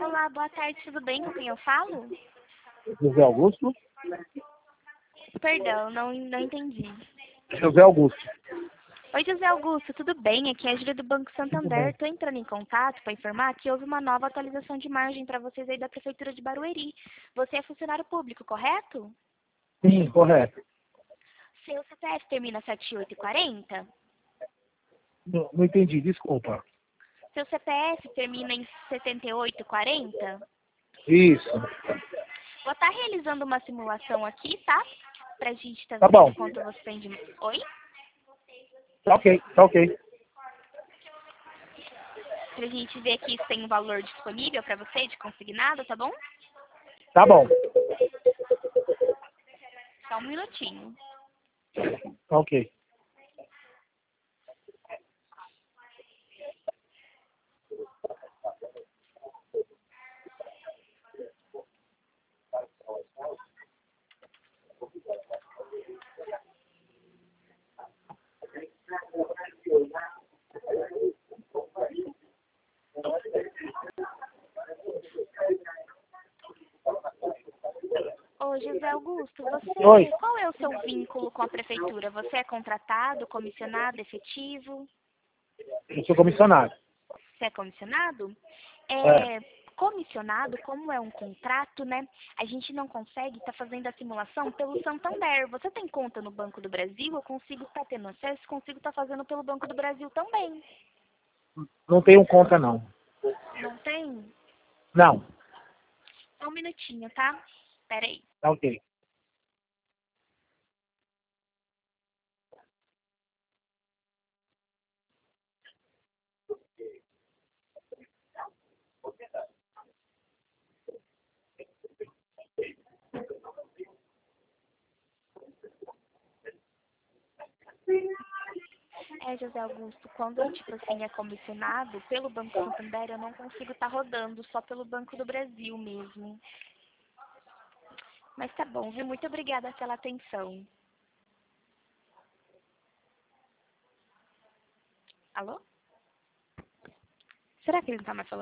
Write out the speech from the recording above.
Olá, boa tarde, tudo bem? Com quem eu falo? José Augusto? Perdão, não entendi. José Augusto. Oi, José Augusto, tudo bem? Aqui é a Júlia do Banco Tudo Santander. bem. Estou entrando em contato para informar que houve uma nova atualização de margem para vocês aí da Prefeitura de Barueri. Você é funcionário público, correto? Sim, correto. Seu CPF termina 7840? Não entendi, desculpa. Seu CPF termina em 7840? Isso. Vou estar realizando uma simulação aqui, tá? Pra gente estar Tá vendo bom. quanto você tem de... Oi? Tá ok, tá ok. Pra gente ver aqui se tem um valor disponível pra você de consignado, tá bom? Tá bom. Só um minutinho. Tá ok. Ô, José Augusto, Oi. qual é o seu vínculo com a prefeitura? Você é contratado, comissionado, efetivo? Eu sou comissionário. Você é comissionado? É. Comissionado, como é um contrato, né? A gente não consegue estar fazendo a simulação pelo Santander. Você tem conta no Banco do Brasil? Eu consigo estar tendo acesso, consigo estar fazendo pelo Banco do Brasil também. Não tenho conta, não. Não tem? Não. Só um minutinho, tá? Pera aí. Tá ok. José Augusto, quando, tipo assim, é comissionado pelo Banco Santander, eu não consigo estar rodando, só pelo Banco do Brasil mesmo. Mas tá bom, viu? Muito obrigada pela atenção. Alô? Será que ele não tá mais falando?